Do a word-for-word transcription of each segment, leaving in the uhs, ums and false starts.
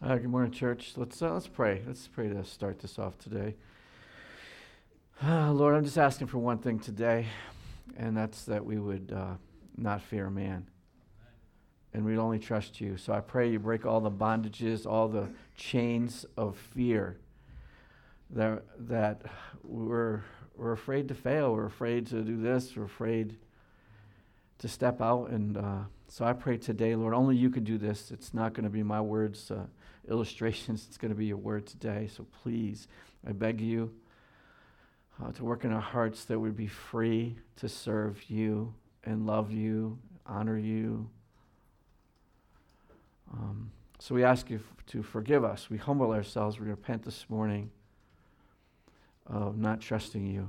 Uh, good morning, church. Let's uh, let's pray. Let's pray to start this off today. Uh, Lord, I'm just asking for one thing today, and that's that we would uh, not fear man, and we'd only trust you. So I pray you break all the bondages, all the chains of fear. That that we're we're afraid to fail. We're afraid to do this. We're afraid to step out, and uh, so I pray today, Lord, only you can do this. It's not going to be my words. Uh, illustrations, it's going to be your word today. So please, I beg you uh, to work in our hearts that we'd be free to serve you and love you, honor you. Um, so we ask you f- to forgive us. We humble ourselves. We repent this morning of not trusting you,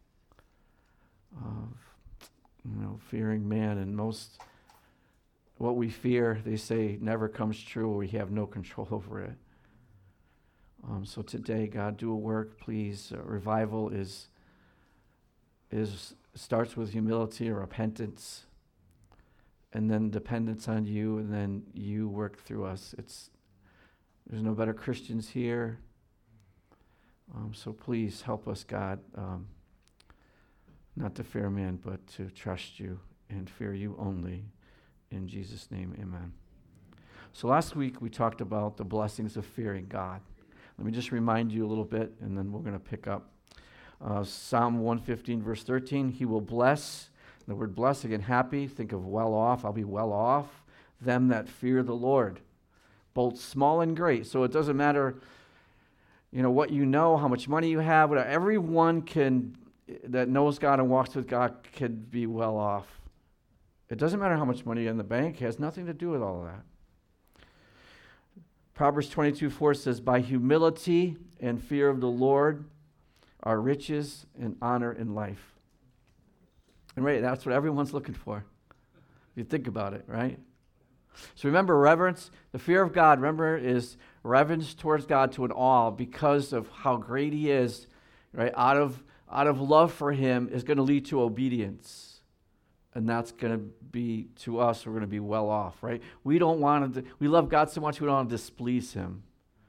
of you know, fearing man, and most what we fear, they say, never comes true, or we have no control over it. Um, so today, God, do a work, please. Uh, revival is is starts with humility or repentance, and then dependence on you, and then you work through us. It's there's no better Christians here. Um, so please help us, God, um, not to fear man, but to trust you and fear you only. In Jesus' name, amen. So last week we talked about the blessings of fearing God. Let me just remind you a little bit, and then we're going to pick up. Uh, Psalm one fifteen, verse thirteen, he will bless, the word bless, again, happy, think of well off, I'll be well off, them that fear the Lord, both small and great. So it doesn't matter, you know, what you know, how much money you have, whatever. Everyone can, that knows God and walks with God, can be well off. It doesn't matter how much money you have in the bank. It has nothing to do with all of that. Proverbs twenty-two four says, by humility and fear of the Lord are riches and honor in life. And right, that's what everyone's looking for. If you think about it, right? So remember, reverence, the fear of God, remember, is reverence towards God to an awe because of how great he is, right? Out of, out of love for him is going to lead to obedience. And that's going to be, to us, we're going to be well off, right? We don't want to, we love God so much we don't want to displease him.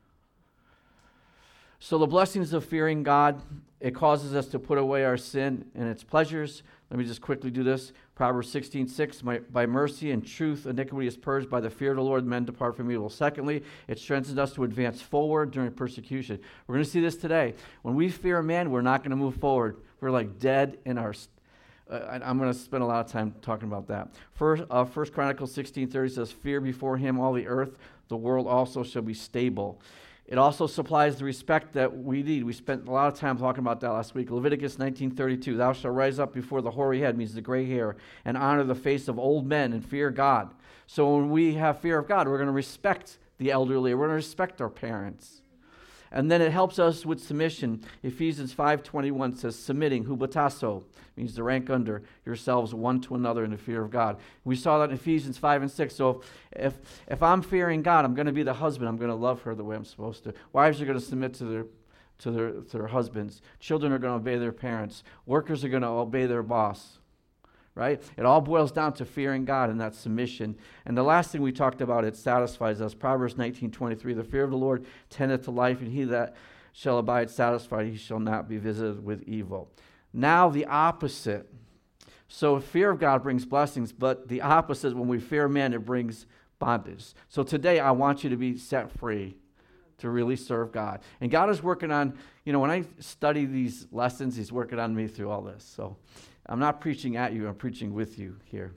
So the blessings of fearing God, it causes us to put away our sin and its pleasures. Let me just quickly do this. Proverbs sixteen six, by mercy and truth, iniquity is purged. By the fear of the Lord, men depart from evil. Secondly, it strengthens us to advance forward during persecution. We're going to see this today. When we fear man, we're not going to move forward. We're like dead in our Uh, I'm going to spend a lot of time talking about that. First, uh, First Chronicles sixteen thirty says, fear before him all the earth, the world also shall be stable. It also supplies the respect that we need. We spent a lot of time talking about that last week. Leviticus nineteen thirty-two, thou shalt rise up before the hoary head, means the gray hair, and honor the face of old men and fear God. So when we have fear of God, we're going to respect the elderly. We're going to respect our parents. And then it helps us with submission. Ephesians five twenty-one says, submitting, hubatasso, means to rank under yourselves one to another in the fear of God. We saw that in Ephesians five and six. So if if I'm fearing God, I'm going to be the husband. I'm going to love her the way I'm supposed to. Wives are going to submit to their to their to their husbands. Children are going to obey their parents. Workers are going to obey their boss. Right? It all boils down to fearing God and that submission. And the last thing we talked about, it satisfies us. Proverbs nineteen twenty-three, the fear of the Lord tendeth to life, and he that shall abide satisfied, he shall not be visited with evil. Now the opposite. So fear of God brings blessings, but the opposite, when we fear man, it brings bondage. So today I want you to be set free to really serve God. And God is working on, you know, when I study these lessons, he's working on me through all this. So I'm not preaching at you, I'm preaching with you here.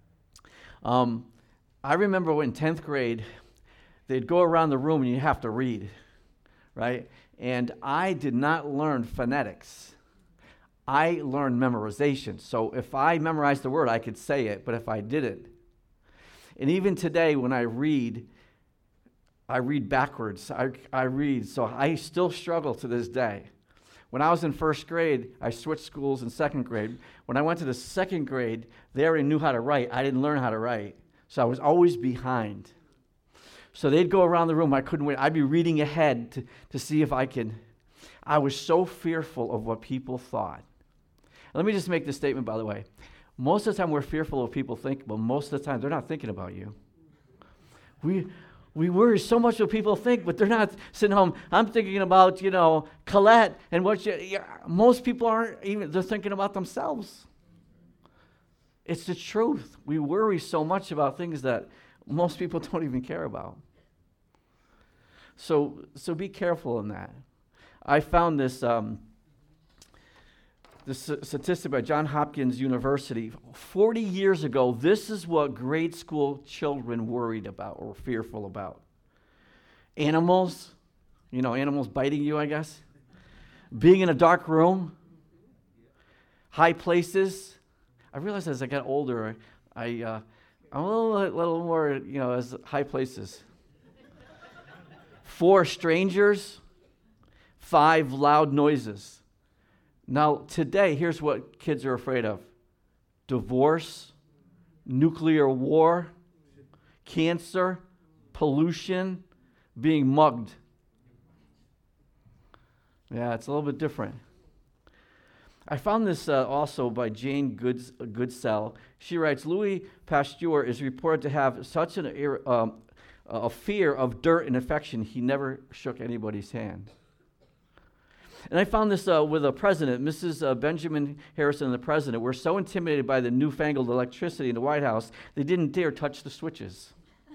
Um, I remember when in tenth grade, they'd go around the room and you have to read, right? And I did not learn phonetics. I learned memorization. So if I memorized the word, I could say it, but if I didn't. And even today when I read, I read backwards. I, I read, so I still struggle to this day. When I was in first grade, I switched schools in second grade. When I went to the second grade, they already knew how to write. I didn't learn how to write. So I was always behind. So they'd go around the room. I couldn't wait. I'd be reading ahead to, to see if I could. I was so fearful of what people thought. Let me just make this statement, by the way. Most of the time we're fearful of what people think, but most of the time they're not thinking about you. We We worry so much what people think, but they're not sitting home. I'm thinking about, you know, Colette and what you, yeah, most people aren't even, they're thinking about themselves. It's the truth. We worry so much about things that most people don't even care about. So, so be careful in that. I found this, um, this statistic by Johns Hopkins University. forty years ago, this is what grade school children worried about or fearful about. Animals, you know, animals biting you, I guess. Being in a dark room. High places. I realized as I got older, I, uh, I'm a little, little more, you know, as high places. Four, strangers. Five, loud noises. Now, today, here's what kids are afraid of. Divorce, nuclear war, cancer, pollution, being mugged. Yeah, it's a little bit different. I found this uh, also by Jane Goods, uh, Goodsell. She writes, Louis Pasteur is reported to have such an, um, a fear of dirt and infection, he never shook anybody's hand. And I found this uh, with a president, Missus Uh, Benjamin Harrison and the president were so intimidated by the newfangled electricity in the White House, they didn't dare touch the switches.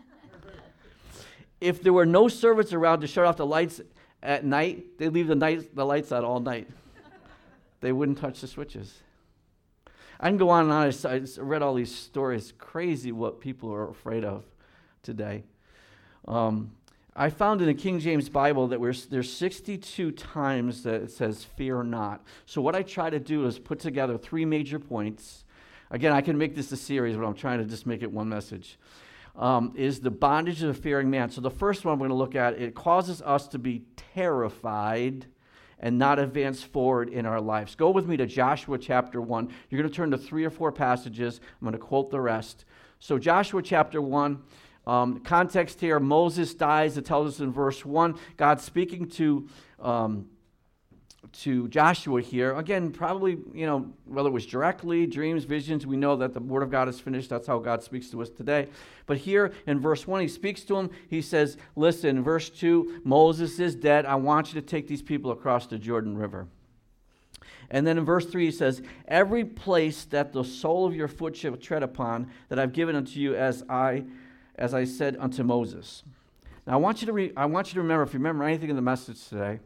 If there were no servants around to shut off the lights at night, they'd leave the, night, the lights out all night. They wouldn't touch the switches. I can go on and on. I read all these stories. Crazy what people are afraid of today. Um, I found in the King James Bible that we're, there's sixty-two times that it says, fear not. So what I try to do is put together three major points. Again, I can make this a series, but I'm trying to just make it one message. Um, is the bondage of the fearing man. So the first one I'm going to look at, it causes us to be terrified and not advance forward in our lives. Go with me to Joshua chapter one. You're going to turn to three or four passages. I'm going to quote the rest. So Joshua chapter one. Um, context here, Moses dies. It tells us in verse one, God speaking to um, to Joshua here. Again, probably, you know, whether it was directly, dreams, visions, we know that the word of God is finished. That's how God speaks to us today. But here in verse one, he speaks to him. He says, listen, verse two, Moses is dead. I want you to take these people across the Jordan River. And then in verse three, he says, every place that the sole of your foot shall tread upon, that I've given unto you as I as I said unto Moses. Now I want you to re- I want you to remember, if you remember anything in the message today,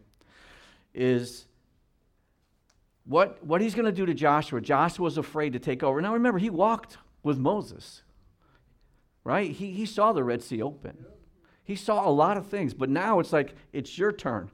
is what, what he's going to do to Joshua. Joshua was afraid to take over. Now remember, he walked with Moses, right? He, he saw the Red Sea open. He saw a lot of things, but now it's like, it's your turn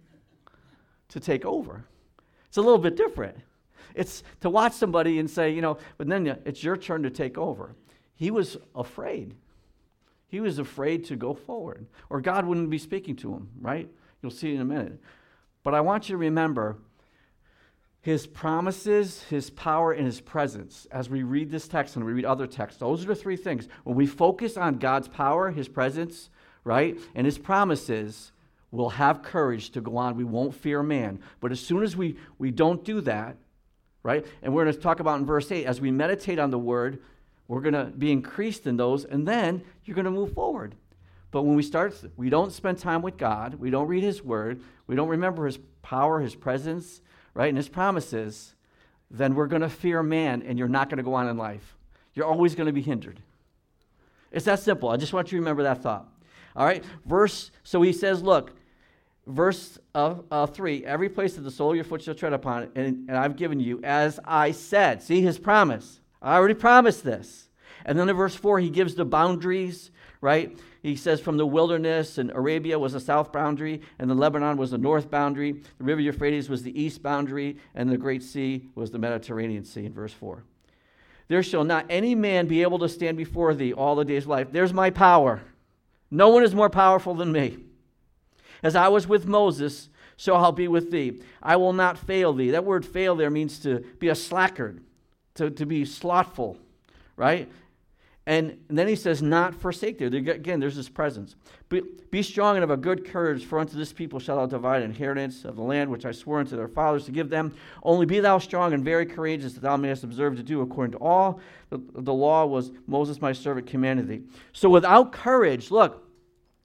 to take over. It's a little bit different. It's to watch somebody and say, you know, but then it's your turn to take over. He was afraid. He was afraid to go forward, or God wouldn't be speaking to him, right? You'll see in a minute. But I want you to remember his promises, his power, and his presence. As we read this text and we read other texts, those are the three things. When we focus on God's power, his presence, right, and his promises, we'll have courage to go on. We won't fear man. But as soon as we, we don't do that, right, and we're going to talk about in verse eight, as we meditate on the word, we're going to be increased in those, and then you're going to move forward. But when we start, we don't spend time with God, we don't read his word, we don't remember his power, his presence, right, and his promises, then we're going to fear man, and you're not going to go on in life. You're always going to be hindered. It's that simple. I just want you to remember that thought. All right, verse, so he says, look, verse uh, uh, three, every place that the sole of your foot shall tread upon, and, and I've given you, as I said. See his promise. I already promised this. And then in verse four, he gives the boundaries, right? He says from the wilderness, and Arabia was the south boundary, and the Lebanon was the north boundary. The river Euphrates was the east boundary, and the great sea was the Mediterranean Sea in verse four. There shall not any man be able to stand before thee all the days of life. There's my power. No one is more powerful than me. As I was with Moses, so I'll be with thee. I will not fail thee. That word fail there means to be a slackard. To, to be slothful, right? And, and then he says, not forsake thee. Again, there's this presence. Be, be strong and of a good courage, for unto this people shalt thou divide inheritance of the land which I swore unto their fathers to give them. Only be thou strong and very courageous, that thou mayest observe to do according to all the, the law was Moses my servant commanded thee. So without courage, look,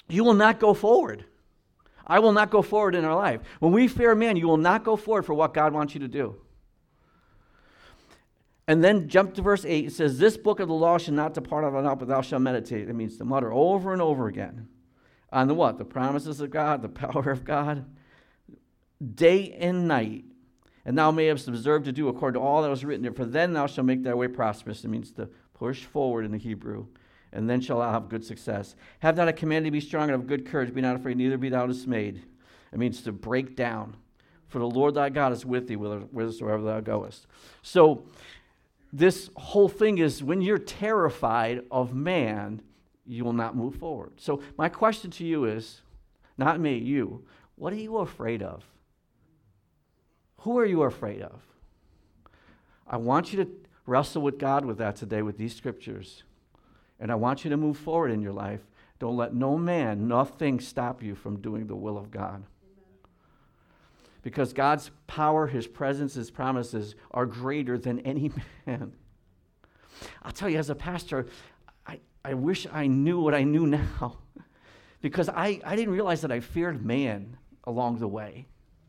you will not go forward. I will not go forward in our life. When we fear man, you will not go forward for what God wants you to do. And then jump to verse eight. It says, this book of the law shall not depart out of thy mouth, but thou shalt meditate. It means to mutter over and over again on the what? The promises of God, the power of God, day and night. And thou mayest observe to do according to all that was written there. For then thou shalt make thy way prosperous. It means to push forward in the Hebrew. And then shalt thou have good success. Have not I commanded to be strong and of good courage. Be not afraid, neither be thou dismayed. It means to break down. For the Lord thy God is with thee whithersoever thou goest. So this whole thing is when you're terrified of man, you will not move forward. So my question to you is, not me, you, what are you afraid of? Who are you afraid of? I want you to wrestle with God with that today with these scriptures. And I want you to move forward in your life. Don't let no man, nothing stop you from doing the will of God. Amen. Because God's power, his presence, his promises are greater than any man. I'll tell you, as a pastor, I, I wish I knew what I knew now. Because I, I didn't realize that I feared man along the way.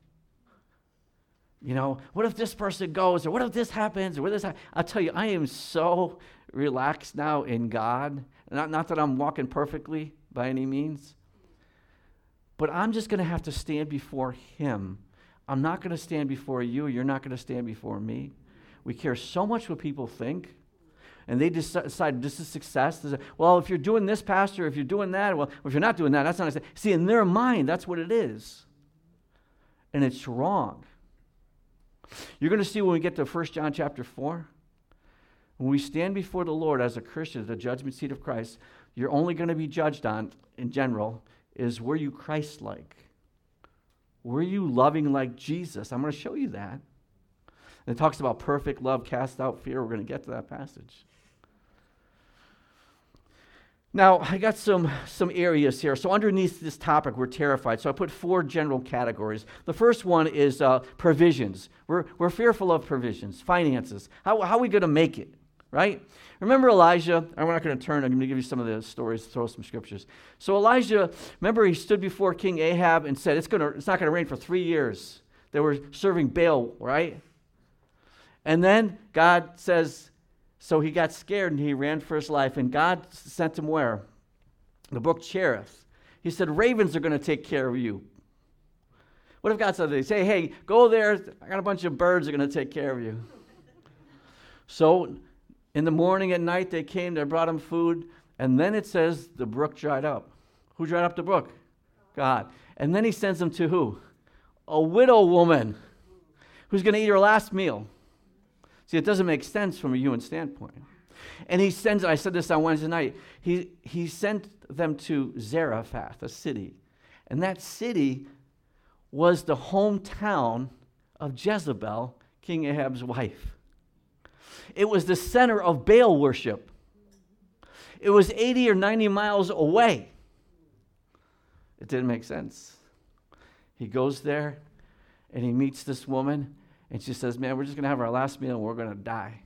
You know, what if this person goes, or what if this happens, or what if this happens? I'll tell you, I am so relaxed now in God. Not, not that I'm walking perfectly by any means, but I'm just going to have to stand before him. I'm not going to stand before you. You're not going to stand before me. We care so much what people think, and they decide this is success. This is, well, if you're doing this, pastor, if you're doing that, well, if you're not doing that, that's not. See, in their mind, that's what it is, and it's wrong. You're going to see when we get to First John chapter four, when we stand before the Lord as a Christian at the judgment seat of Christ, you're only going to be judged on, in general, is were you Christ-like? Were you loving like Jesus? I'm going to show you that. And it talks about perfect love cast out fear. We're going to get to that passage. Now, I got some, some areas here. So underneath this topic, we're terrified. So I put four general categories. The first one is uh, provisions. We're, we're fearful of provisions, finances. How, how are we going to make it, right? Remember Elijah? I'm not going to turn. I'm going to give you some of the stories, throw some scriptures. So Elijah, remember he stood before King Ahab and said, it's, gonna, it's not going to rain for three years. They were serving Baal, right? And then God says, so he got scared and he ran for his life. And God sent him where? The brook Cherith. He said, ravens are going to take care of you. What if God said, they say, hey, go there. I got a bunch of birds that are going to take care of you. So in the morning and night they came, they brought him food. And then it says the brook dried up. Who dried up the brook? God. And then he sends them to who? A widow woman who's going to eat her last meal. See, it doesn't make sense from a human standpoint. And he sends, I said this on Wednesday night, he, he sent them to Zarephath, a city. And that city was the hometown of Jezebel, King Ahab's wife. It was the center of Baal worship. It was eighty or ninety miles away. It didn't make sense. He goes there and he meets this woman. And she says, man, we're just going to have our last meal and we're going to die.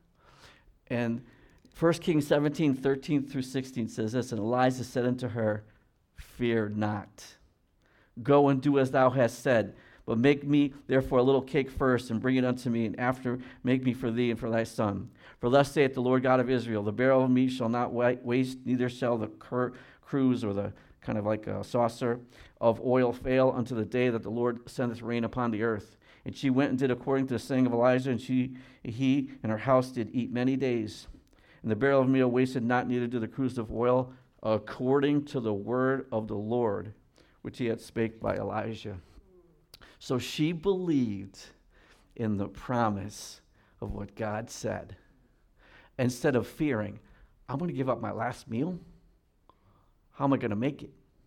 And First Kings seventeen, thirteen through sixteen says this, and Elijah said unto her, fear not. Go and do as thou hast said, but make me therefore a little cake first and bring it unto me, and after make me for thee and for thy son. For thus saith the Lord God of Israel, the barrel of meat shall not waste, neither shall the cur- cruse or the kind of like a saucer of oil fail unto the day that the Lord sendeth rain upon the earth. And she went and did according to the saying of Elijah, and she, he and her house did eat many days. And the barrel of meal wasted not, neither did the cruse of oil, according to the word of the Lord, which he had spake by Elijah. So she believed in the promise of what God said. Instead of fearing, I'm going to give up my last meal? How am I going to make it?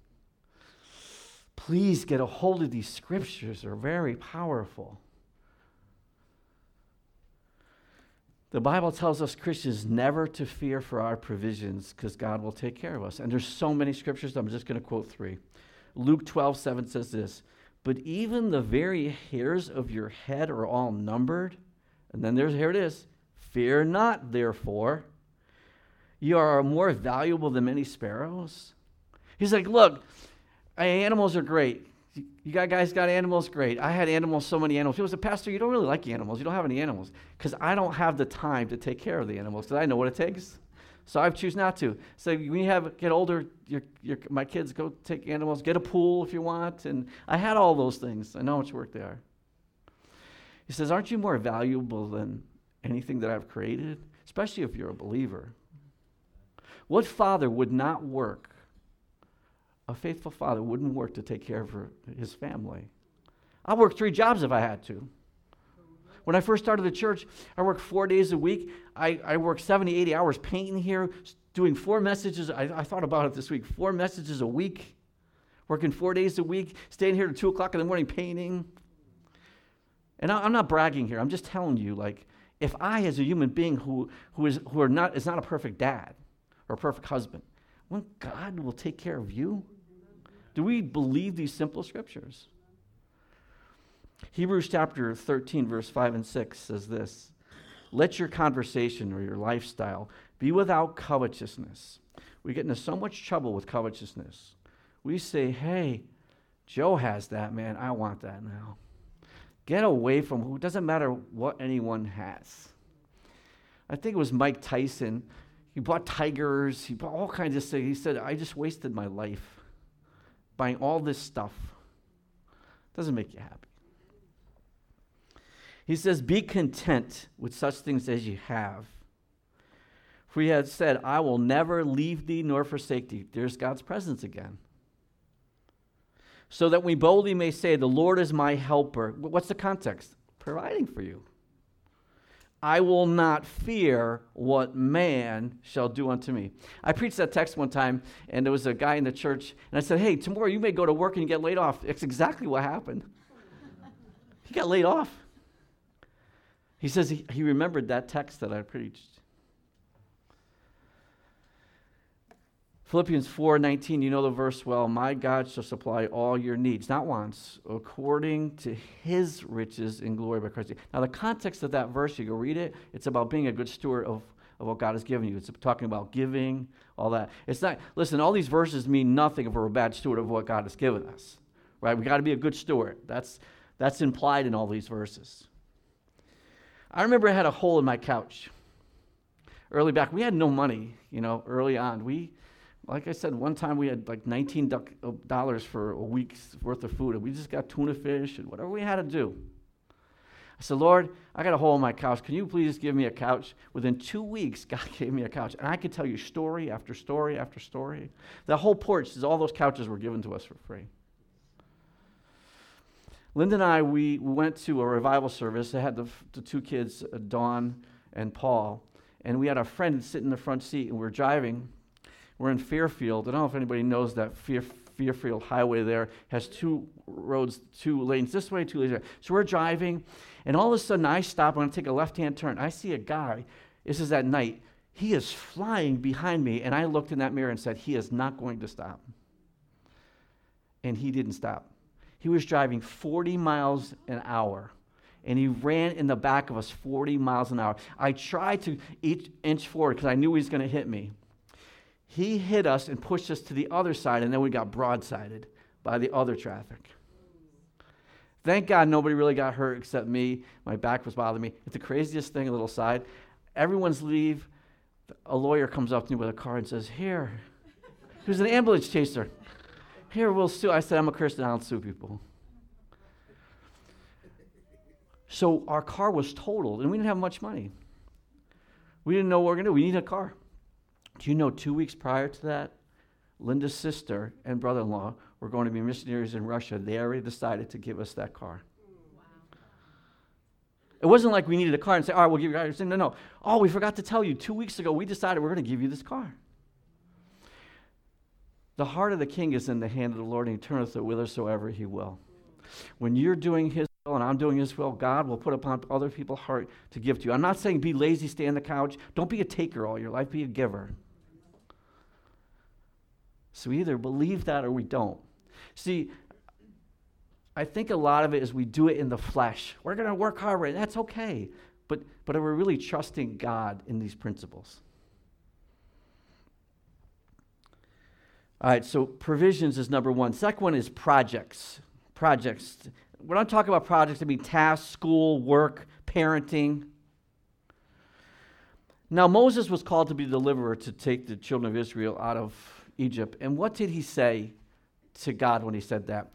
Please get a hold of these scriptures. They're very powerful. The Bible tells us Christians never to fear for our provisions because God will take care of us. And there's so many scriptures, I'm just going to quote three. Luke twelve seven says this, but even the very hairs of your head are all numbered. And then there's here it is. Fear not, therefore. You are more valuable than many sparrows. He's like, look, animals are great. You got guys got animals? Great. I had animals, so many animals. People said, Pastor, you don't really like animals. You don't have any animals. Because I don't have the time to take care of the animals because I know what it takes. So I choose not to. So when you have get older, your, your, my kids go take animals, get a pool if you want. And I had all those things. I know how much work they are. He says, aren't you more valuable than anything that I've created? Especially if you're a believer. What father would not work? A faithful father wouldn't work to take care of her, his family. I'd work three jobs if I had to. When I first started the church, I worked four days a week. I, I worked seventy, eighty hours painting here, doing four messages. I, I thought about it this week. Four messages a week, working four days a week, staying here at two o'clock in the morning painting. And I, I'm not bragging here. I'm just telling you, like, if I, as a human being who who is who are not is not a perfect dad or a perfect husband, when God will take care of you, do we believe these simple scriptures? Hebrews chapter thirteen, verse five and six says this: let your conversation or your lifestyle be without covetousness. We get into so much trouble with covetousness. We say, hey, Joe has that, man. I want that now. Get away from who. It doesn't matter what anyone has. I think it was Mike Tyson. He bought tigers. He bought all kinds of stuff. He said, I just wasted my life buying all this stuff. Doesn't make you happy. He says, be content with such things as you have. For he had said, I will never leave thee nor forsake thee. There's God's presence again. So that we boldly may say, the Lord is my helper. What's the context? Providing for you. I will not fear what man shall do unto me. I preached that text one time, and there was a guy in the church, and I said, hey, tomorrow you may go to work and you get laid off. It's exactly what happened. He got laid off. He says he, he remembered that text that I preached. Philippians four nineteen, you know the verse well. My God shall supply all your needs, not wants, according to his riches in glory by Christ. Now the context of that verse, you go read it, it's about being a good steward of, of what God has given you. It's talking about giving, all that. It's not, listen, all these verses mean nothing if we're a bad steward of what God has given us. Right? We got to be a good steward. That's that's implied in all these verses. I remember I had a hole in my couch. Early back, we had no money, you know, early on. We Like I said, one time we had like nineteen dollars for a week's worth of food, and we just got tuna fish and whatever we had to do. I said, Lord, I got a hole in my couch. Can you please give me a couch? Within two weeks, God gave me a couch. And I could tell you story after story after story. The whole porch, all those couches were given to us for free. Linda and I, we, we went to a revival service. I had the, the two kids, uh, Dawn and Paul, and we had a friend sit in the front seat, and we were driving. We're in Fairfield. I don't know if anybody knows that Fair, Fairfield Highway there has two roads, two lanes this way, two lanes that way. So we're driving, and all of a sudden I stop. I'm going to take a left-hand turn. I see a guy. This is at night. He is flying behind me, and I looked in that mirror and said, he is not going to stop. And he didn't stop. He was driving forty miles an hour, and he ran in the back of us forty miles an hour. I tried to each inch forward because I knew he was going to hit me. He hit us and pushed us to the other side, and then we got broadsided by the other traffic. Thank God nobody really got hurt except me. My back was bothering me. It's the craziest thing, a little side. Everyone's leave. A lawyer comes up to me with a car and says, here. He was an ambulance chaser. Here, we'll sue. I said, I'm a Christian. I don't sue people. So our car was totaled, and we didn't have much money. We didn't know what we were going to do. We needed a car. Do you know two weeks prior to that, Linda's sister and brother-in-law were going to be missionaries in Russia. They already decided to give us that car. Wow. It wasn't like we needed a car and say, all right, we'll give you a car. No, no. Oh, we forgot to tell you. Two weeks ago, we decided we're going to give you this car. The heart of the king is in the hand of the Lord, and he turneth it whithersoever he will. When you're doing his will and I'm doing his will, God will put upon other people's heart to give to you. I'm not saying be lazy, stay on the couch. Don't be a taker all your life. Be a giver. So we either believe that or we don't. See, I think a lot of it is we do it in the flesh. We're going to work hard, right? That's okay. But, but are we really trusting God in these principles? All right, so provisions is number one. Second one is projects. Projects. When I'm talking about projects, I mean tasks, school, work, parenting. Now, Moses was called to be the deliverer to take the children of Israel out of Egypt. And what did he say to God when he said that?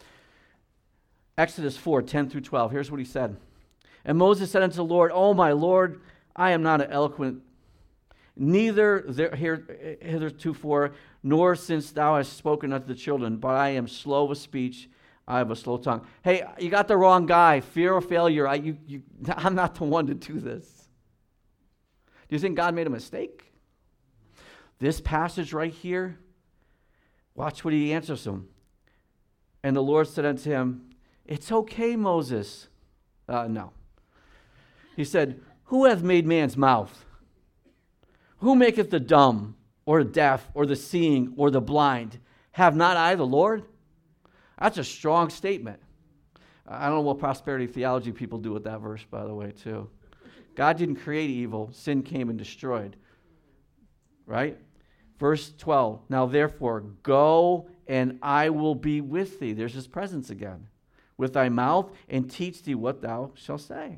Exodus four, ten through twelve. Here's what he said. And Moses said unto the Lord, O my Lord, I am not an eloquent, neither there, here, hitherto, nor since thou hast spoken unto the children, but I am slow of speech, I have a slow tongue. Hey, you got the wrong guy. Fear of failure. I, you, you, I'm not the one to do this. Do you think God made a mistake? This passage right here, watch what he answers him. And the Lord said unto him, it's okay, Moses. Uh, no. He said, who hath made man's mouth? Who maketh the dumb, or the deaf, or the seeing, or the blind? Have not I the Lord? That's a strong statement. I don't know what prosperity theology people do with that verse, by the way, too. God didn't create evil. Sin came and destroyed. Right? Verse twelve, now therefore go and I will be with thee. There's his presence again. With thy mouth and teach thee what thou shalt say.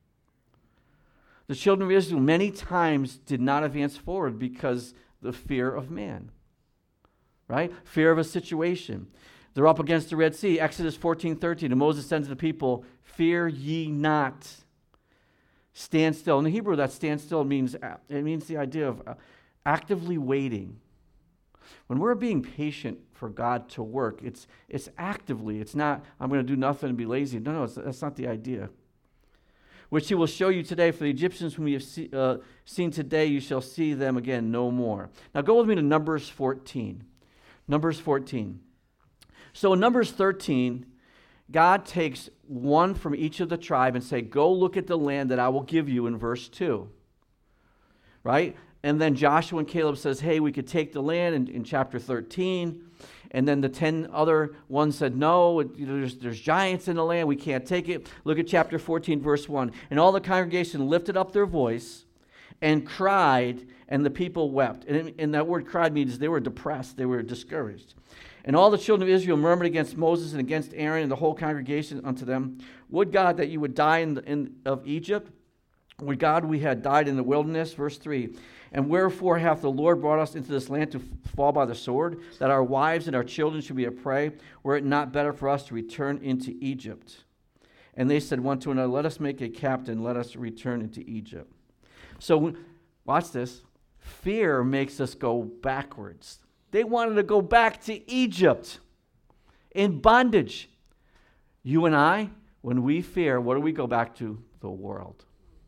The children of Israel many times did not advance forward because the fear of man. Right? Fear of a situation. They're up against the Red Sea. Exodus fourteen thirteen. And Moses said to the people, fear ye not. Stand still. In the Hebrew, that stand still means, it means the idea of actively waiting. When we're being patient for God to work, it's it's actively. It's not, I'm going to do nothing and be lazy. No, no, it's, that's not the idea. Which he will show you today. For the Egyptians whom you have see, uh, seen today, you shall see them again no more. Now go with me to Numbers fourteen. Numbers fourteen. So in Numbers thirteen, God takes one from each of the tribe and say, go look at the land that I will give you in verse two. Right? And then Joshua and Caleb says, hey, we could take the land in, in chapter thirteen. And then the ten other ones said, no, it, you know, there's, there's giants in the land. We can't take it. Look at chapter fourteen, verse one. And all the congregation lifted up their voice and cried, and the people wept. And, and that word cried means they were depressed. They were discouraged. And all the children of Israel murmured against Moses and against Aaron and the whole congregation unto them, would God that you would die in, the, in of Egypt? Would God we had died in the wilderness? Verse three. And wherefore hath the Lord brought us into this land to f- fall by the sword, that our wives and our children should be a prey? Were it not better for us to return into Egypt? And they said one to another, let us make a captain, let us return into Egypt. So watch this. Fear makes us go backwards. They wanted to go back to Egypt in bondage. You and I, when we fear, what do we go back to? The world.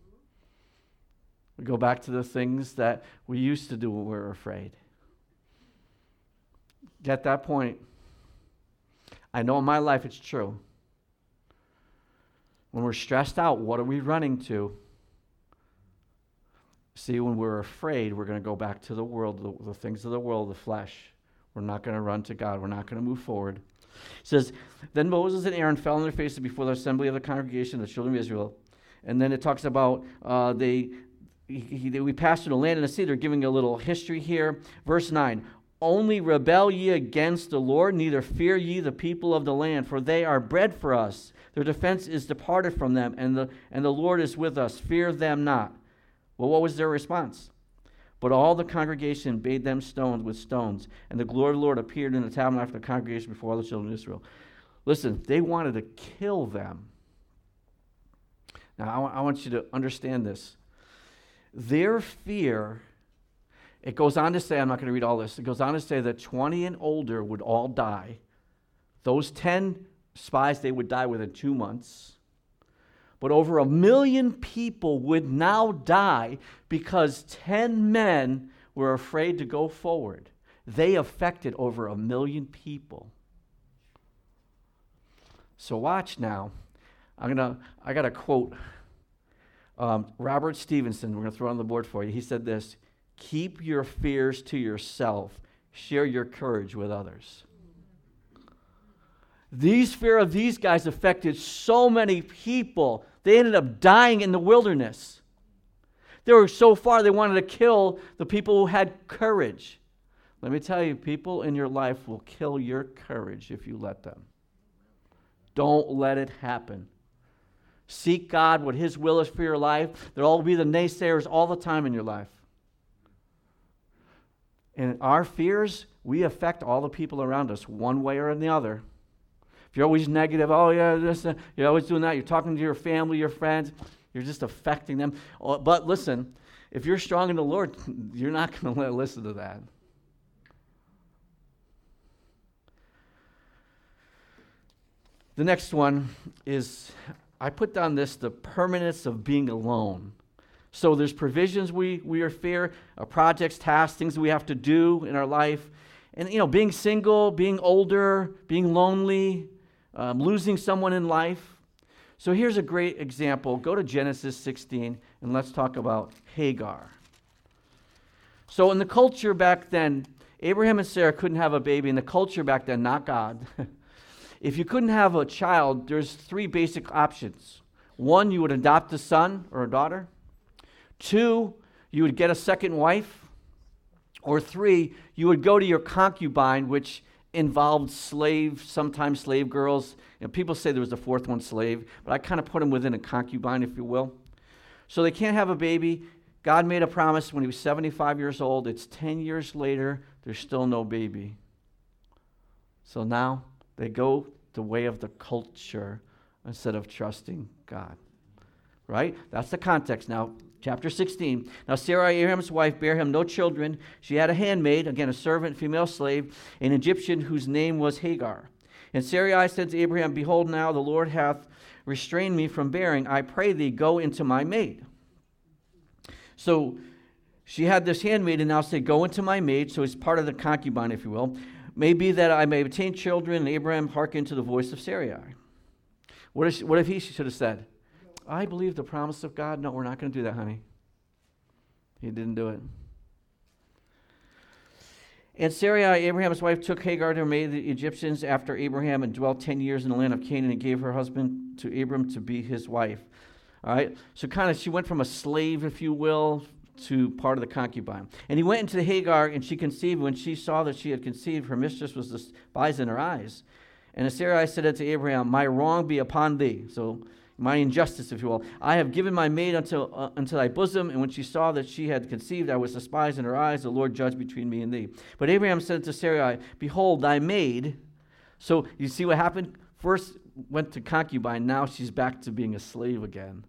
We go back to the things that we used to do when we were afraid. Get that point? I know in my life it's true. When we're stressed out, what are we running to? See, when we're afraid, we're going to go back to the world, the, the things of the world, the flesh. We're not going to run to God. We're not going to move forward. It says, then Moses and Aaron fell on their faces before the assembly of the congregation of the children of Israel. And then it talks about uh, they, he, he, we passed through the land and the sea. They're giving a little history here. Verse nine, only rebel ye against the Lord, neither fear ye the people of the land, for they are bread for us. Their defense is departed from them, and the, and the Lord is with us. Fear them not. Well, what was their response? But all the congregation bade them stones with stones, and the glory of the Lord appeared in the tabernacle of the congregation before all the children of Israel. Listen, they wanted to kill them. Now, I, w- I want you to understand this. Their fear, it goes on to say, I'm not going to read all this, it goes on to say that twenty and older would all die. Those ten spies, they would die within two months. But over a million people would now die because ten men were afraid to go forward. They affected over a million people. So watch now. I'm gonna. I got a quote. Um, Robert Stevenson. We're gonna throw it on the board for you. He said this: "Keep your fears to yourself. Share your courage with others." These fear of these guys affected so many people. They ended up dying in the wilderness. They were so far they wanted to kill the people who had courage. Let me tell you, people in your life will kill your courage if you let them. Don't let it happen. Seek God, what His will is for your life. There'll all be the naysayers all the time in your life. And our fears, we affect all the people around us one way or the other. If you're always negative, oh yeah, this, uh, you're always doing that, you're talking to your family, your friends, you're just affecting them. But listen, if you're strong in the Lord, you're not going to listen to that. The next one is, I put down this, the permanence of being alone. So there's provisions we, we are fear, uh, projects, tasks, things we have to do in our life. And, you know, being single, being older, being lonely, um, losing someone in life. So here's a great example. Go to Genesis sixteen, and let's talk about Hagar. So in the culture back then, Abraham and Sarah couldn't have a baby. In the culture back then, not God. If you couldn't have a child, there's three basic options. One, you would adopt a son or a daughter. Two, you would get a second wife. Or three, you would go to your concubine, which involved slave, sometimes slave girls. You know, people say there was a fourth one, slave, but I kind of put them within a concubine, if you will. So they can't have a baby. God made a promise when he was seventy-five years old. It's ten years later. There's still no baby. So now they go the way of the culture instead of trusting God. Right? That's the context. Now, chapter sixteen. Now, Sarai, Abraham's wife, bare him no children. She had a handmaid, again, a servant, female slave, an Egyptian whose name was Hagar. And Sarai said to Abraham, behold, now the Lord hath restrained me from bearing. I pray thee, go into my maid. So she had this handmaid, and now said, go into my maid. So it's part of the concubine, if you will. Maybe that I may obtain children. And Abraham hearkened to the voice of Sarai. What if, what if he should have said, I believe the promise of God. No, we're not going to do that, honey. He didn't do it. And Sarai, Abraham's wife, took Hagar to her maid, the Egyptians, after Abraham, and dwelt ten years in the land of Canaan, and gave her husband to Abram to be his wife. All right? So kind of she went from a slave, if you will, to part of the concubine. And he went into Hagar, and she conceived. When she saw that she had conceived, her mistress was despised in her eyes. And Sarai said unto Abraham, my wrong be upon thee. So my injustice, if you will. I have given my maid unto, uh, unto thy bosom, and when she saw that she had conceived, I was despised in her eyes. The Lord judged between me and thee. But Abraham said to Sarai, behold, thy maid. So you see what happened? First went to concubine, now she's back to being a slave again.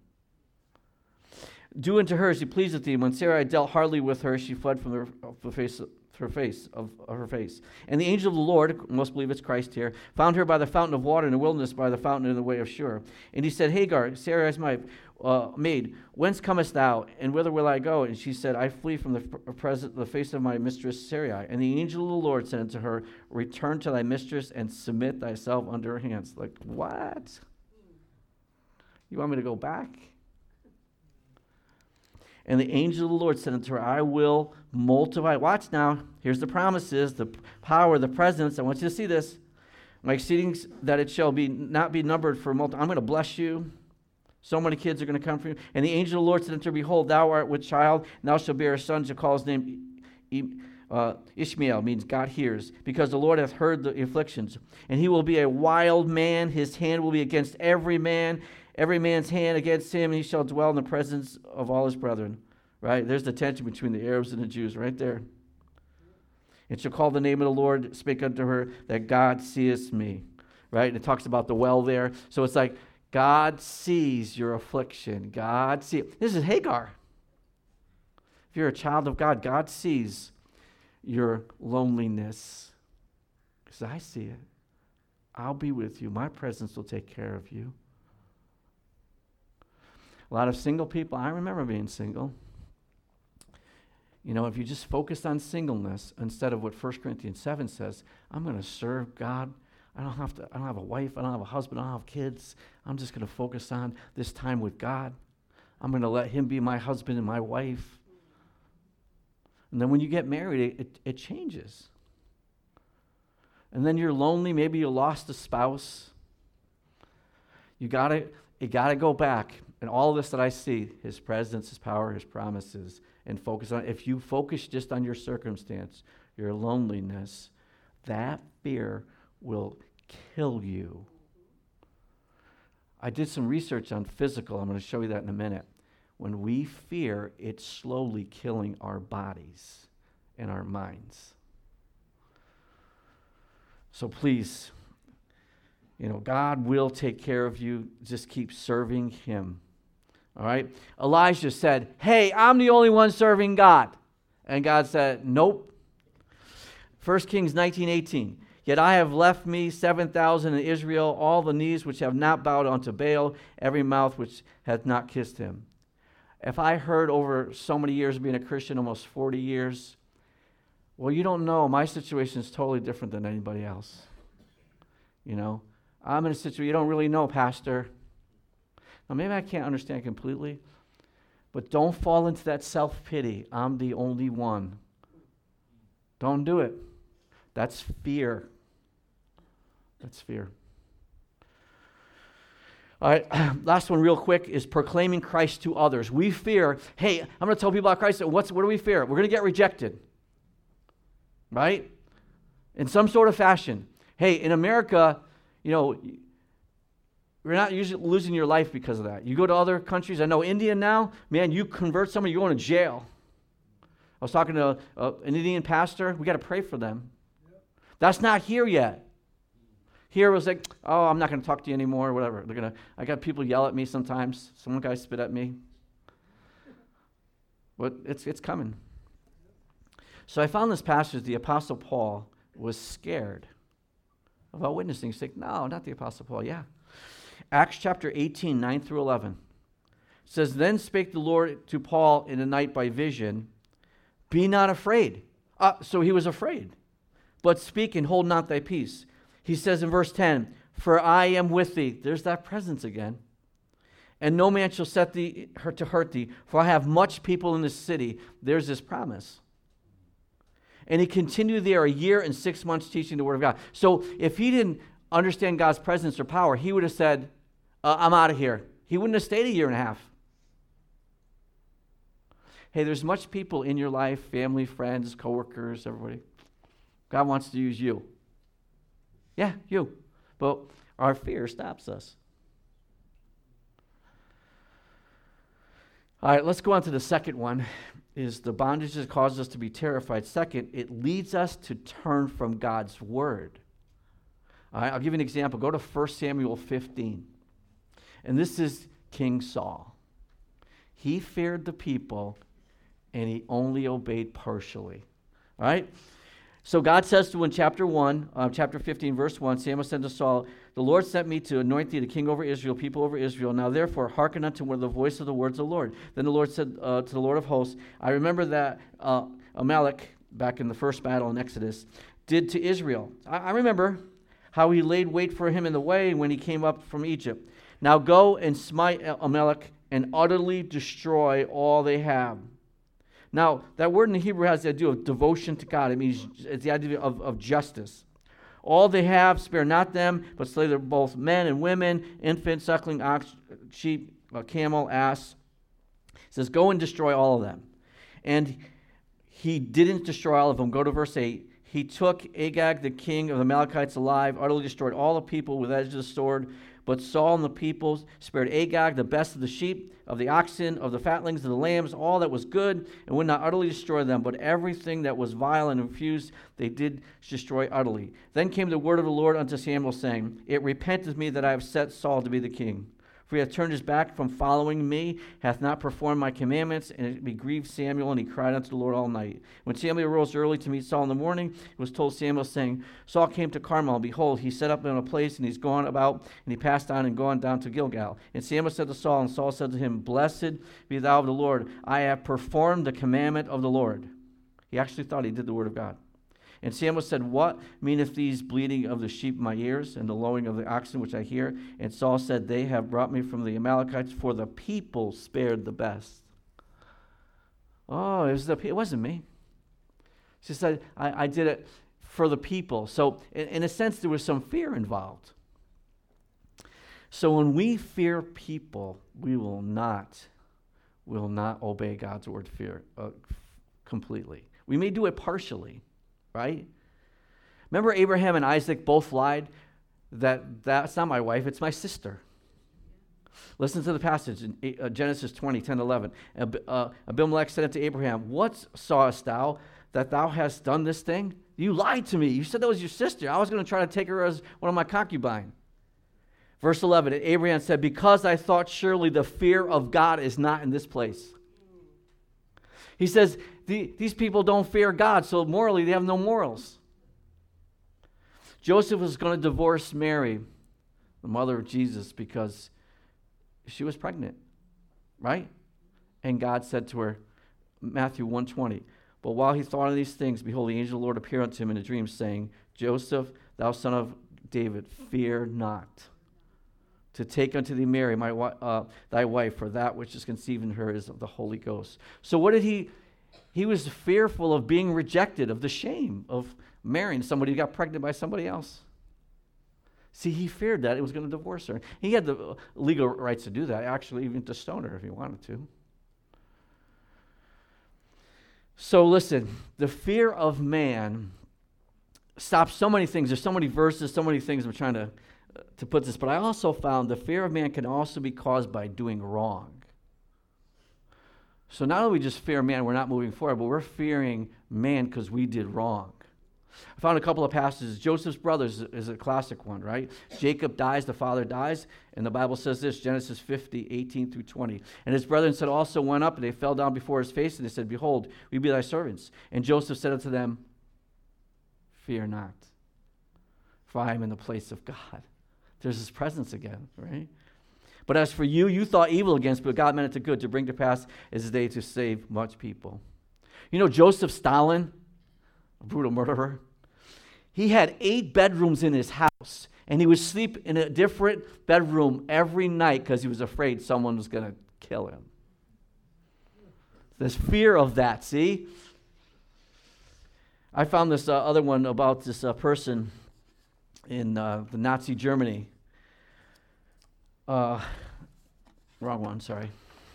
Do unto her as she pleased with thee. When Sarai dealt hardly with her, she fled from her, the face her face of, of her face. And the angel of the Lord, most believe it's Christ here, found her by the fountain of water in the wilderness, by the fountain in the way of Shur. And he said, Hagar, Sarai's my uh, maid, whence comest thou, and whither will I go? And she said, I flee from the present, the face of my mistress Sarai. And the angel of the Lord said unto her, return to thy mistress and submit thyself under her hands. Like, what? You want me to go back? And the angel of the Lord said unto her, I will multiply. Watch now. Here's the promises, the power, the presence. I want you to see this. My exceedings that it shall be not be numbered for multi. I'm going to bless you. So many kids are going to come from you. And the angel of the Lord said unto her, behold, thou art with child, and thou shalt bear a son, shall call his name uh, Ishmael, means God hears, because the Lord hath heard the afflictions. And he will be a wild man. His hand will be against every man, every man's hand against him, and he shall dwell in the presence of all his brethren. Right? There's the tension between the Arabs and the Jews right there. And shall call the name of the Lord, spake unto her, that God seeth me. Right? And it talks about the well there. So it's like, God sees your affliction. God sees. This is Hagar. If you're a child of God, God sees your loneliness. Because I see it. I'll be with you. My presence will take care of you. A lot of single people, I remember being single. You know, if you just focused on singleness instead of what First Corinthians seven says, I'm going to serve God. I don't have to, I don't have a wife, I don't have a husband, I don't have kids. I'm just going to focus on this time with God. I'm going to let him be my husband and my wife. And then when you get married, it, it, it changes. And then you're lonely, maybe you lost a spouse. You gotta, you gotta go back. And all this that I see, his presence, his power, his promises, and focus on, if you focus just on your circumstance, your loneliness, that fear will kill you. I did some research on physical. I'm going to show you that in a minute. When we fear, it's slowly killing our bodies and our minds. So please, you know, God will take care of you. Just keep serving him. All right? Elijah said, hey, I'm the only one serving God. And God said, nope. First Kings nineteen eighteen. Yet I have left me seven thousand in Israel, all the knees which have not bowed unto Baal, every mouth which hath not kissed him. If I heard over so many years of being a Christian, almost forty years, well, you don't know. My situation is totally different than anybody else. You know, I'm in a situation you don't really know, Pastor. Now, maybe I can't understand completely, but don't fall into that self-pity. I'm the only one. Don't do it. That's fear. That's fear. All right, last one real quick is proclaiming Christ to others. We fear, hey, I'm going to tell people about Christ. What's, what do we fear? We're going to get rejected, right? In some sort of fashion. Hey, in America, you know, you're not usually losing your life because of that. You go to other countries. I know India now, man, you convert somebody, you're going to jail. I was talking to a, an Indian pastor. We got to pray for them. That's not here yet. Here it was like, oh, I'm not going to talk to you anymore, or whatever. They're gonna. I got people yell at me sometimes. Some guys spit at me. But it's it's coming. So I found this passage, the Apostle Paul was scared about witnessing. He's like, no, not the Apostle Paul. Yeah. Acts chapter eighteen, nine through eleven. It says, then spake the Lord to Paul in the night by vision, be not afraid. Uh, so he was afraid. But speak and hold not thy peace. He says in verse ten, for I am with thee. There's that presence again. And no man shall set thee hurt to hurt thee, for I have much people in this city. There's this promise. And he continued there a year and six months teaching the word of God. So if he didn't understand God's presence or power, he would have said, uh, I'm out of here. He wouldn't have stayed a year and a half. Hey, there's much people in your life, family, friends, coworkers, everybody. God wants to use you. Yeah, you. But our fear stops us. All right, let's go on to the second one, is the bondage that causes us to be terrified. Second, it leads us to turn from God's word. All right, I'll give you an example. Go to First Samuel fifteen. And this is King Saul. He feared the people, and he only obeyed partially. All right? So God says to him in chapter one, uh, chapter fifteen, verse one, Samuel said to Saul, the Lord sent me to anoint thee the king over Israel, people over Israel. Now therefore hearken unto the voice of the words of the Lord. Then the Lord said uh, to the Lord of hosts, I remember that uh, Amalek, back in the first battle in Exodus, did to Israel. I, I remember how he laid wait for him in the way when he came up from Egypt. Now go and smite Amalek and utterly destroy all they have. Now, that word in the Hebrew has the idea of devotion to God. It means it's the idea of, of justice. All they have, spare not them, but slay them both men and women, infant, suckling, ox, sheep, camel, ass. It says, go and destroy all of them. And he didn't destroy all of them. Go to verse eight. He took Agag, the king of the Amalekites, alive, utterly destroyed all the people with the edge of the sword. But Saul and the people spared Agag, the best of the sheep, of the oxen, of the fatlings, of the lambs, all that was good, and would not utterly destroy them. But everything that was vile and refused, they did destroy utterly. Then came the word of the Lord unto Samuel, saying, it repenteth me that I have set Saul to be the king. For he hath turned his back from following me, hath not performed my commandments, and it begrieved Samuel, and he cried unto the Lord all night. When Samuel arose early to meet Saul in the morning, it was told Samuel, saying, Saul came to Carmel, and behold, he set up in a place, and he's gone about, and he passed on and gone down to Gilgal. And Samuel said to Saul, and Saul said to him, blessed be thou of the Lord, I have performed the commandment of the Lord. He actually thought he did the word of God. And Samuel said, what meaneth these bleating of the sheep in my ears, and the lowing of the oxen which I hear? And Saul said, they have brought me from the Amalekites, for the people spared the best. Oh, it, was the, it wasn't me. She said, I, I did it for the people. So in, in a sense, there was some fear involved. So when we fear people, we will not, will not obey God's word fear uh, completely. We may do it partially. right? Remember Abraham and Isaac both lied that that's not my wife, it's my sister. Listen to the passage in uh, Genesis twenty, ten, eleven. Ab- uh, Abimelech said unto Abraham, what sawest thou that thou hast done this thing? You lied to me. You said that was your sister. I was going to try to take her as one of my concubines. Verse eleven, and Abraham said, because I thought surely the fear of God is not in this place. He says, the, these people don't fear God, so morally they have no morals. Joseph was going to divorce Mary, the mother of Jesus, because she was pregnant, right? And God said to her, Matthew one twenty, but while he thought of these things, behold, the angel of the Lord appeared unto him in a dream, saying, Joseph, thou son of David, fear not to take unto thee Mary, my uh, thy wife, for that which is conceived in her is of the Holy Ghost. So what did he, he was fearful of being rejected, of the shame of marrying somebody who got pregnant by somebody else. See, he feared that it was going to divorce her. He had the legal rights to do that, actually, even to stone her if he wanted to. So listen, the fear of man stops so many things. There's so many verses, so many things I'm trying to, uh, to put this. But I also found the fear of man can also be caused by doing wrong. So not only just fear man, we're not moving forward, but we're fearing man because we did wrong. I found a couple of passages. Joseph's brothers is a classic one, right? Jacob dies, the father dies, and the Bible says this, Genesis fifty, eighteen through twenty. And his brethren said also went up, and they fell down before his face, and they said, behold, we be thy servants. And Joseph said unto them, fear not, for I am in the place of God. There's his presence again, right? But as for you, you thought evil against me, but God meant it to good, to bring to pass his day to save much people. You know, Joseph Stalin, a brutal murderer, he had eight bedrooms in his house, and he would sleep in a different bedroom every night because he was afraid someone was going to kill him. There's fear of that, see? I found this uh, other one about this uh, person in uh, the Nazi Germany. Uh, wrong one, sorry.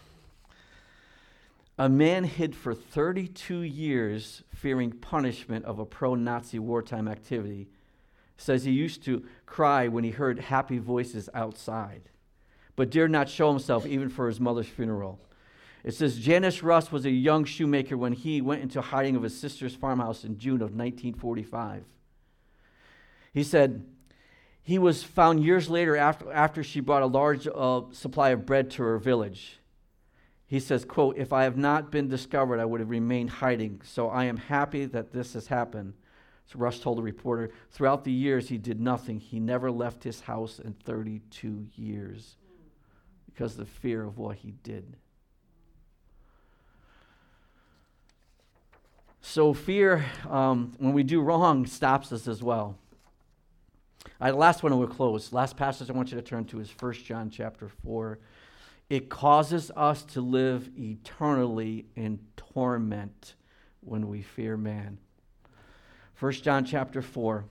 A man hid for thirty-two years fearing punishment of a pro-Nazi wartime activity. Says he used to cry when he heard happy voices outside, but dared not show himself even for his mother's funeral. It says Janis Russ was a young shoemaker when he went into hiding of his sister's farmhouse in June of nineteen forty-five. He said he was found years later after, after she brought a large uh, supply of bread to her village. He says, quote, if I have not been discovered, I would have remained hiding. So I am happy that this has happened. So Russ told the reporter, throughout the years, he did nothing. He never left his house in thirty-two years because of the fear of what he did. So fear, um, when we do wrong, stops us as well. All right, the last one and we'll close. Last passage I want you to turn to is First John chapter four. It causes us to live eternally in torment when we fear man. First John chapter four.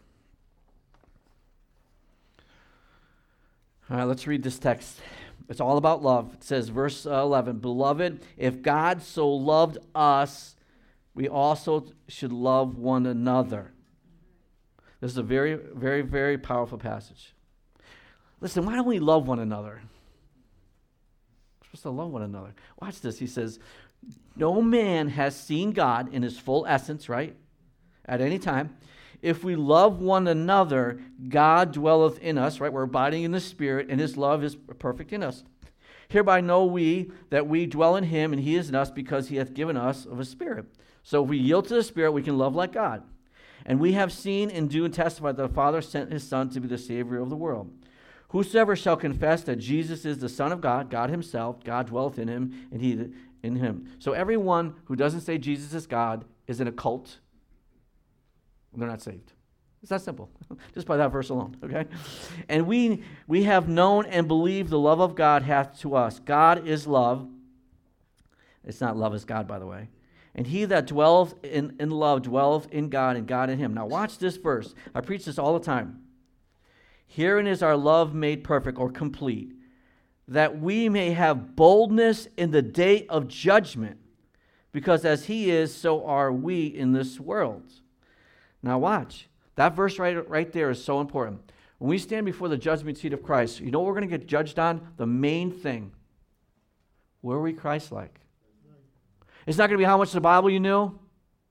All right, let's read this text. It's all about love. It says, verse eleven, beloved, if God so loved us, we also should love one another. This is a very, very, very powerful passage. Listen, why don't we love one another? We're supposed to love one another. Watch this. He says, no man has seen God in his full essence, right? At any time. If we love one another, God dwelleth in us, right? We're abiding in the Spirit, and his love is perfect in us. Hereby know we that we dwell in him, and he is in us, because he hath given us of his Spirit. So if we yield to the Spirit, we can love like God. And we have seen and do and testify that the Father sent his Son to be the Savior of the world. Whosoever shall confess that Jesus is the Son of God, God himself, God dwelleth in him, and he in him. So everyone who doesn't say Jesus is God is in a cult. They're not saved. It's that simple, just by that verse alone, okay? And we we have known and believed the love of God hath to us. God is love. It's not love is God, by the way. And he that dwelleth in, in love dwelleth in God, and God in him. Now watch this verse. I preach this all the time. Herein is our love made perfect or complete, that we may have boldness in the day of judgment, because as he is, so are we in this world. Now watch. That verse right, right there is so important. When we stand before the judgment seat of Christ, you know what we're going to get judged on? The main thing. Were we Christ-like? It's not going to be how much of the Bible you knew.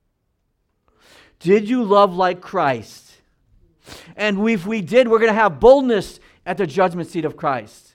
Did you love like Christ? And if we did, we're going to have boldness at the judgment seat of Christ.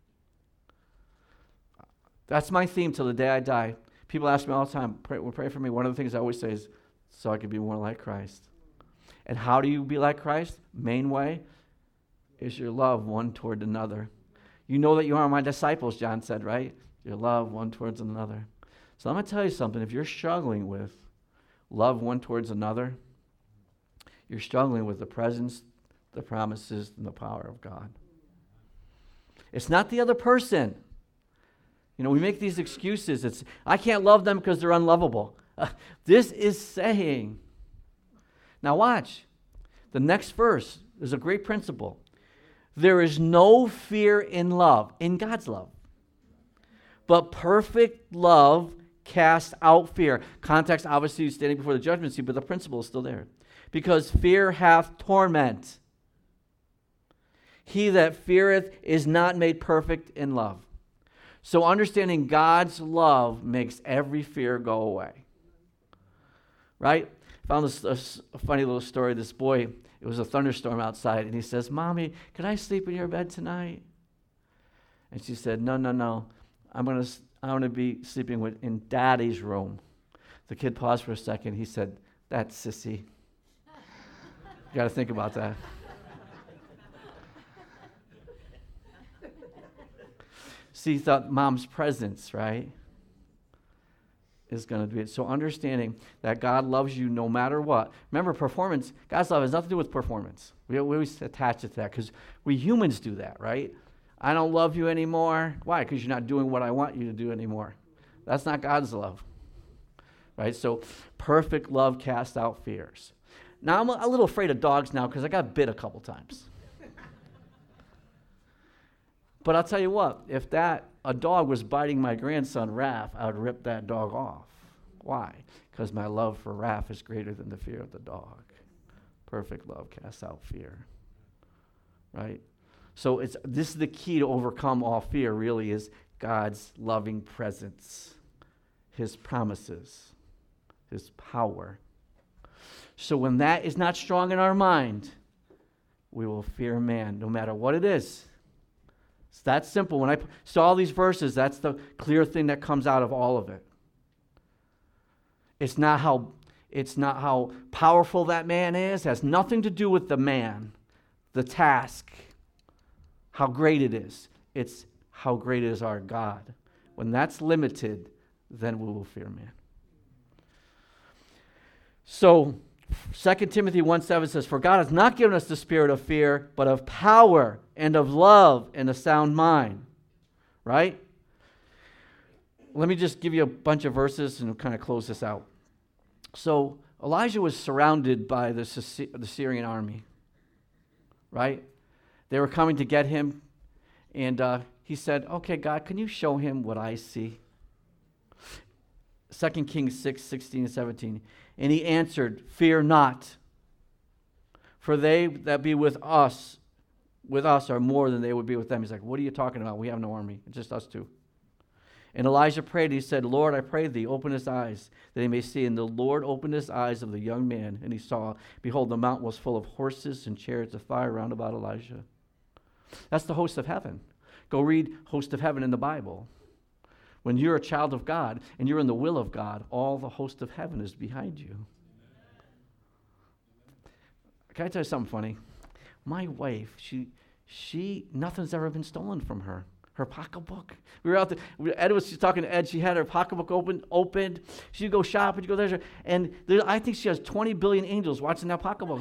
That's my theme till the day I die. People ask me all the time, pray, well, pray for me. One of the things I always say is, so I can be more like Christ. And how do you be like Christ? Main way is your love one toward another. You know that you are my disciples, John said, right? Your love one towards another. So I'm going to tell you something. If you're struggling with love one towards another, you're struggling with the presence, the promises, and the power of God. It's not the other person. You know, we make these excuses. It's, I can't love them because they're unlovable. Uh, this is saying, now watch, the next verse is a great principle. There is no fear in love, in God's love. But perfect love casts out fear. Context, obviously, standing before the judgment seat, but the principle is still there. Because fear hath torment. He that feareth is not made perfect in love. So understanding God's love makes every fear go away. Right? I found this a, a funny little story. This boy, it was a thunderstorm outside, and he says, Mommy, can I sleep in your bed tonight? And she said, no, no, no. I'm going to I'm going to be sleeping with, in Daddy's room. The kid paused for a second. He said, that's sissy. You got to think about that. See, he thought mom's presence, right, is going to be it. So understanding that God loves you no matter what. Remember, performance, God's love has nothing to do with performance. We, we always attach it to that because we humans do that, right? I don't love you anymore. Why? Because you're not doing what I want you to do anymore. That's not God's love, right? So perfect love casts out fears. Now, I'm a, a little afraid of dogs now because I got bit a couple times. But I'll tell you what, if that a dog was biting my grandson, Raph, I would rip that dog off. Why? Because my love for Raph is greater than the fear of the dog. Perfect love casts out fear, right? So it's this is the key to overcome all fear, really, is God's loving presence, His promises, His power. So when that is not strong in our mind, we will fear man, no matter what it is. It's that simple. When I saw all these verses, that's the clear thing that comes out of all of it. It's not how, it's not how powerful that man is. It has nothing to do with the man, the task, how great it is. It's how great is our God. When that's limited, then we will fear man. So, Second Timothy one seven says, for God has not given us the spirit of fear, but of power and of love and a sound mind. Right? Let me just give you a bunch of verses and we'll kind of close this out. So, Elijah was surrounded by the, the Syrian army. Right? They were coming to get him. And uh, he said, okay, God, can you show him what I see? Second Kings six, sixteen and seventeen. And he answered, fear not, for they that be with us, with us are more than they would be with them. He's like, what are you talking about? We have no army. It's just us two. And Elijah prayed. He said, Lord, I pray thee, open his eyes, that he may see. And the Lord opened his eyes of the young man, and he saw, behold, the mountain was full of horses and chariots of fire round about Elijah. That's the host of heaven. Go read host of heaven in the Bible. When you're a child of God and you're in the will of God, all the host of heaven is behind you. Can I tell you something funny? My wife, she, she, nothing's ever been stolen from her. Her pocketbook. We were out there. Ed was she's talking to Ed. She had her pocketbook open, opened. She'd go shopping. She'd go there, and there, I think she has twenty billion angels watching that pocketbook.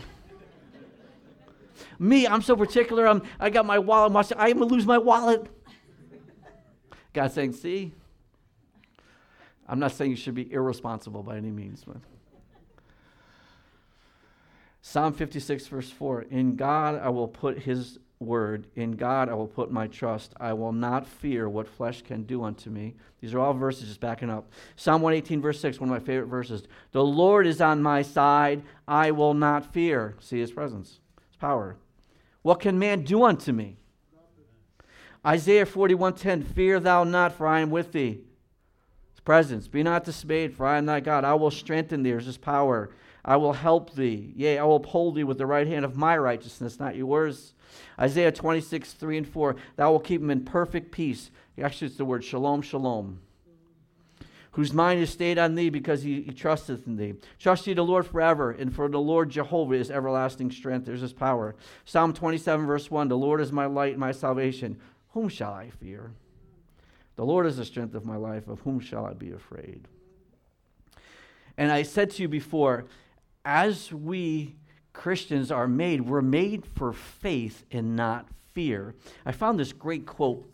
Me, I'm so particular. I'm, I got my wallet. I'm watching, I'm gonna lose my wallet. God's saying, see. I'm not saying you should be irresponsible by any means. But Psalm fifty-six, verse four, in God I will put his word. In God I will put my trust. I will not fear what flesh can do unto me. These are all verses just backing up. Psalm one eighteen, verse six, one of my favorite verses. The Lord is on my side. I will not fear. See his presence, his power. What can man do unto me? Isaiah forty-one ten, fear thou not, for I am with thee. His presence. Be not dismayed, for I am thy God. I will strengthen thee. There's his power. I will help thee. Yea, I will uphold thee with the right hand of my righteousness, not yours. Isaiah twenty-six, three and four, thou wilt keep him in perfect peace. Actually, it's the word shalom, shalom. Whose mind is stayed on thee because he, he trusteth in thee. Trust ye the Lord forever, and for the Lord Jehovah is everlasting strength. There's his power. Psalm twenty-seven, verse one, the Lord is my light and my salvation. Whom shall I fear? The Lord is the strength of my life. Of whom shall I be afraid? And I said to you before, as we Christians are made, we're made for faith and not fear. I found this great quote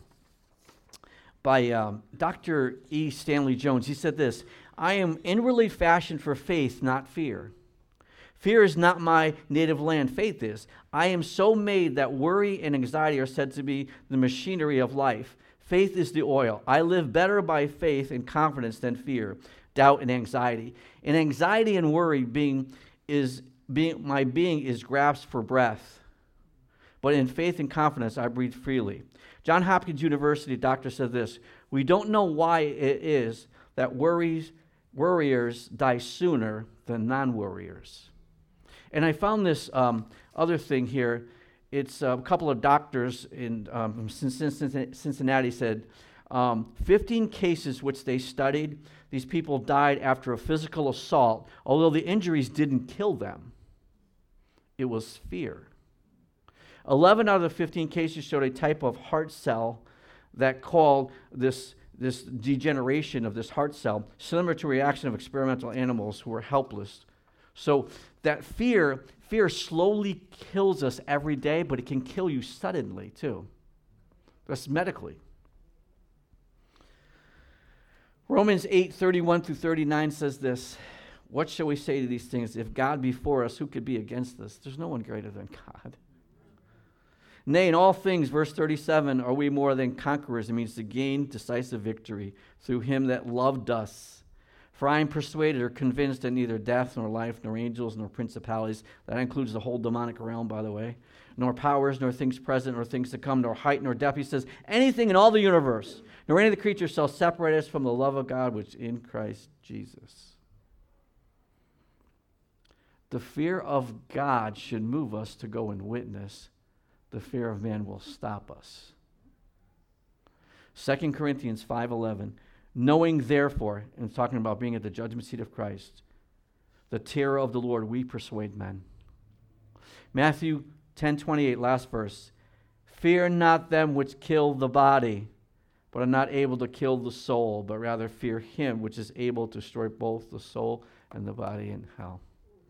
by um, Doctor E. Stanley Jones. He said this, I am inwardly fashioned for faith, not fear. Fear is not my native land. Faith is. I am so made that worry and anxiety are said to be the machinery of life. Faith is the oil. I live better by faith and confidence than fear, doubt, and anxiety. And anxiety and worry being is being my being is grasp for breath. But in faith and confidence, I breathe freely. Johns Hopkins University doctor said this, we don't know why it is that worries, worriers die sooner than non-worriers. And I found this um, other thing here. It's a couple of doctors in um, from Cincinnati said um, fifteen cases which they studied, these people died after a physical assault, although the injuries didn't kill them. It was fear. eleven out of the fifteen cases showed a type of heart cell that called this, this degeneration of this heart cell, similar to a reaction of experimental animals who were helpless. So that fear, fear slowly kills us every day, but it can kill you suddenly too. That's medically. Romans eight, thirty-one through thirty-nine says this, what shall we say to these things? If God be for us, who could be against us? There's no one greater than God. Nay, in all things, verse thirty-seven, are we more than conquerors? It means to gain decisive victory through him that loved us. For I am persuaded or convinced that neither death, nor life, nor angels, nor principalities, that includes the whole demonic realm, by the way, nor powers, nor things present, nor things to come, nor height, nor depth. He says, anything in all the universe, nor any of the creatures shall separate us from the love of God which is in Christ Jesus. The fear of God should move us to go and witness. The fear of man will stop us. Second Corinthians five eleven, knowing therefore, and it's talking about being at the judgment seat of Christ, the terror of the Lord, we persuade men. Matthew ten twenty-eight, last verse, fear not them which kill the body, but are not able to kill the soul, but rather fear him which is able to destroy both the soul and the body in hell.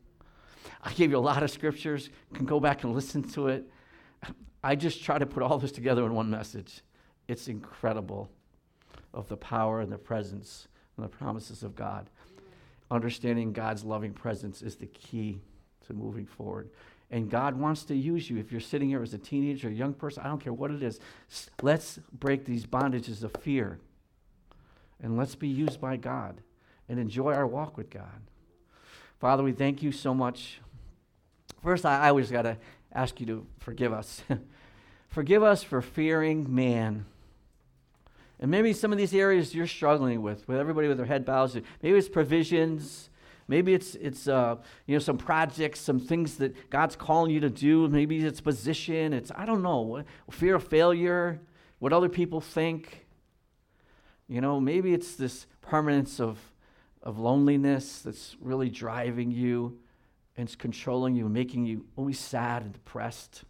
I gave you a lot of scriptures. You can go back and listen to it. I just try to put all this together in one message. It's incredible of the power and the presence and the promises of God. Understanding God's loving presence is the key to moving forward. And God wants to use you. If you're sitting here as a teenager, a young person, I don't care what it is. Let's break these bondages of fear. And let's be used by God and enjoy our walk with God. Father, we thank you so much. First, I, I always got to ask you to forgive us. Forgive us for fearing man. And maybe some of these areas you're struggling with, with everybody with their head bowed. Maybe it's provisions. Maybe it's it's uh, you know some projects, some things that God's calling you to do. Maybe it's position. It's I don't know. Fear of failure, what other people think. You know, maybe it's this permanence of of loneliness that's really driving you and it's controlling you and making you always sad and depressed.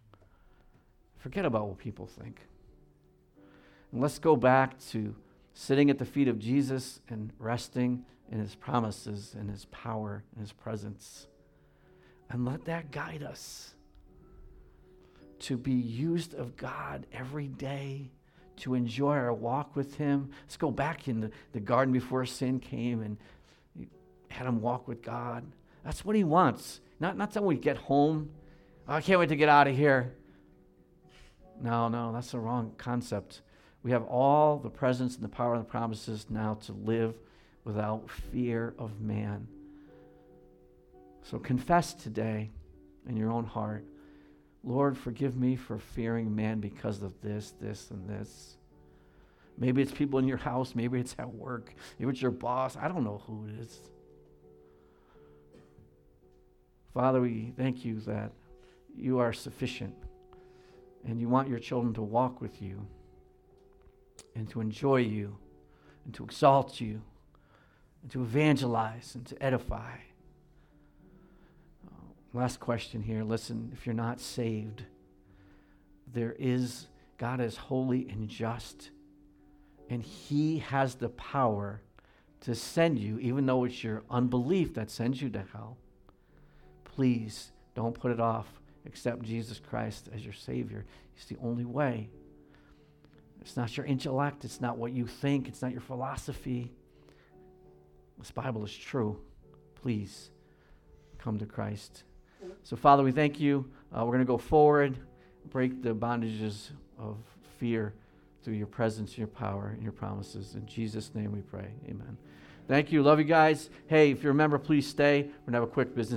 Forget about what people think. And let's go back to sitting at the feet of Jesus and resting in his promises and his power and his presence. And let that guide us to be used of God every day, to enjoy our walk with him. Let's go back in the, the garden before sin came and had him walk with God. That's what he wants. Not, not until we get home. Oh, I can't wait to get out of here. No, no, that's the wrong concept. We have all the presence and the power and the promises now to live without fear of man. So confess today in your own heart, Lord, forgive me for fearing man because of this, this, and this. Maybe it's people in your house. Maybe it's at work. Maybe it's your boss. I don't know who it is. Father, we thank you that you are sufficient and you want your children to walk with you and to enjoy you and to exalt you and to evangelize and to edify. Uh, last question here. Listen, if you're not saved, there is, God is holy and just, and he has the power to send you, even though it's your unbelief that sends you to hell. Please don't put it off. Accept Jesus Christ as your Savior. He's the only way. It's not your intellect. It's not what you think. It's not your philosophy. This Bible is true. Please come to Christ. So, Father, we thank you. Uh, we're going to go forward, break the bondages of fear through your presence, your power, and your promises. In Jesus' name we pray. Amen. Thank you. Love you guys. Hey, if you're a member, please stay. We're going to have a quick business